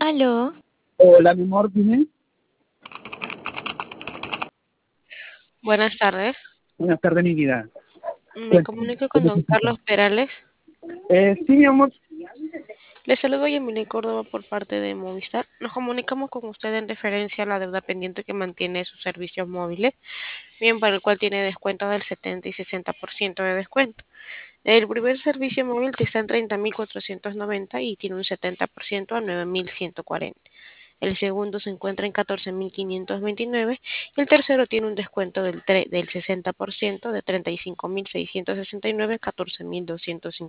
Aló, Hola, mi amor, dime. buenas tardes. Buenas tardes, mi vida. Me Cuéntame, comunico ¿qué con don necesitas? Carlos Perales. Sí, mi amor. Le saludo a Yamile Córdoba por parte de Movistar. Nos comunicamos con usted en referencia a la deuda pendiente que mantiene sus servicios móviles, bien para el cual tiene descuento del 70 y 60% de descuento. El primer servicio móvil que está en 30.490 y tiene un 70% a 9.140. El segundo se encuentra en 14.529 y el tercero tiene un descuento del 60% de 35.669 a 14.250.